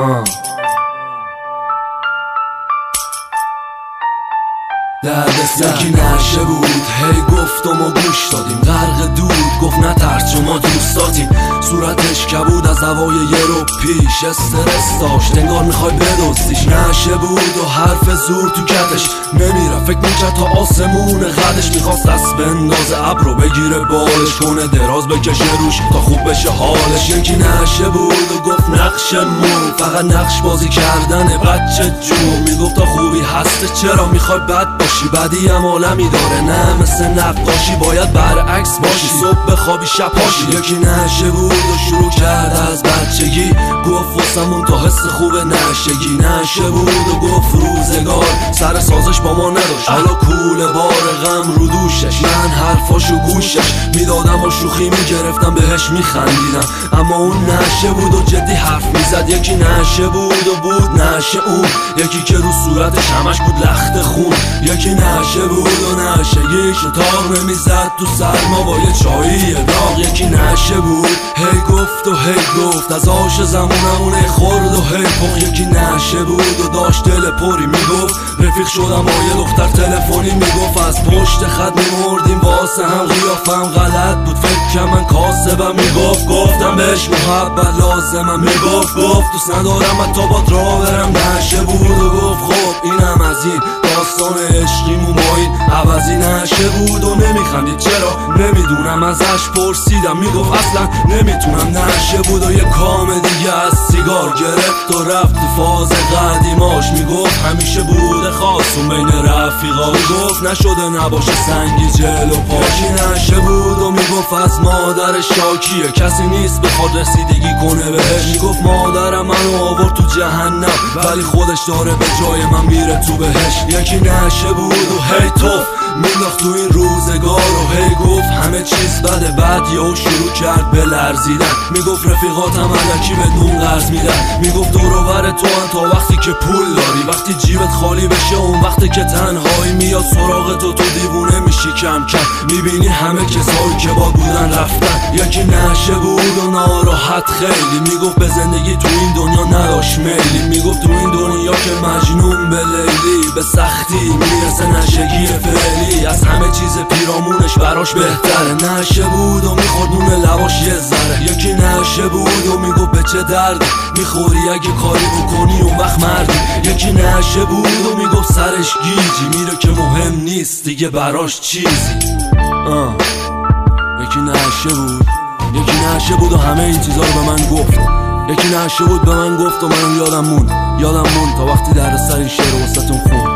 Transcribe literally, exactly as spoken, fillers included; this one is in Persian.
آه. دردسر یکی نشه بود هی گفتم و گوش دادیم، غرق دود گفت نترس چون ما دوستاتیم. صورتش کبود از هوای یه رو پیش، استرس داشت انگار میخوای بدزدیش. نشه بود و حرف زور تو کتش نمیره، فکر میکرد تا آسمون قدش. میخواست دست بندازه ابر رو بگیره بالش کنه، دراز بکشه روش تا خوب بشه حالش. یکی نشه بود و گفت نقشمون فقط نقش بازی کردنه بچه جون. میگفت تا خوبی هسته چرا میخوای بد باشی، بدی هم عالمی داره نه مثل نقاشی، باید برعکس باشی صبح بخوابی شب پاشی. یکی نشه بود و شروع کرد از بچگی، گفت واسمون تا حس خوب نشگی. نشه بود و گفت روزگار سر سازش با ما نداشت، حالا کوله بار غم رو دوشش. من حرفاشو گوشش میدادم و شوخی میگرفتم بهش میخندیدم، اما اون نشه بود و جدی حرف میزد. یکی نشه بود و بود نشه اون، یکی که رو صورتش همش بود لخت خون. یکی نشه بود و نشگیشو تاق نمیزد تو سرما با یه چایی داغ. یکی نشه بود هی گفت و هی گفت از آش زمونمونه خورد و هی پخ. یکی نشه بود و داشت دل پری میگفت رفیق شدم با یه دختر تلفنی، میگفت از پشت خط میمردیم واسه هم. قیافم غلط بود فکر من کاسبم، میگفت گفتم بهش محبت لازمم، میگفت گفت دوست ندارم حتی بات را برم. نشه بود و گفت خب اینم از این داستان عشقیمون با این عوضی. نشه بود و نمیخندید چرا نمیدونم، ازش پرسیدم میگفت اصلا نمیتونم. نشه بود و یه کام دیگه از سیگار گرفت و رفت تو فاز قدیماش. میگفت همیشه بوده خاصون بین رفیقا، میگفت نشده نباشه سنگی جلو پاشی. نشه بود و میگفت از مادر شاکیه کسی نیست بخواد رسیدگی کنه بهش. میگفت مادرم منو آورد تو جهنم ولی خودش داره به جای من میره تو بهش. یکی نشه بود و هی توف مینداخت تو این روزگار و هی گفت همه چیز بده. بعد یهو شروع کرد به لرزیدن، میگفت رفیقاتم الکی بدون قرض میدن. میگفت دور و بر تو هم تا وقتی که پول داری، وقتی جیبت خالی بشه اون وقتی که تنهایی میاد سراغ تو، تو دیوونه میشی کم کم. میبینی همه کسایی که با بودن رفتن. یکی نشه بود و ناراحت خیلی، میگفت به زندگی تو این دنیا نداشت میلی. میگفت تو این دنیا که مجنون به لیلی به سختی میرسه نشگی فعلی، از همه چیز پیرامونش براش بهتره. نشه بود و میخورد نون لباش یه ذره. یکی نشه بود و میگفت به چه درد میخوری اگه کاری بکنی اون وقت مردی. یکی نشه بود و میگفت سرش گیجی میره که مهم نیست دیگه براش چیزی. آه. یکی نشه بود یکی نشه بود و همه این چیزا رو به من گفت. یکی نشه بود به من گفت و من یادم مون یادم مون تا وقتی در سر این شعر واسهتون خوند.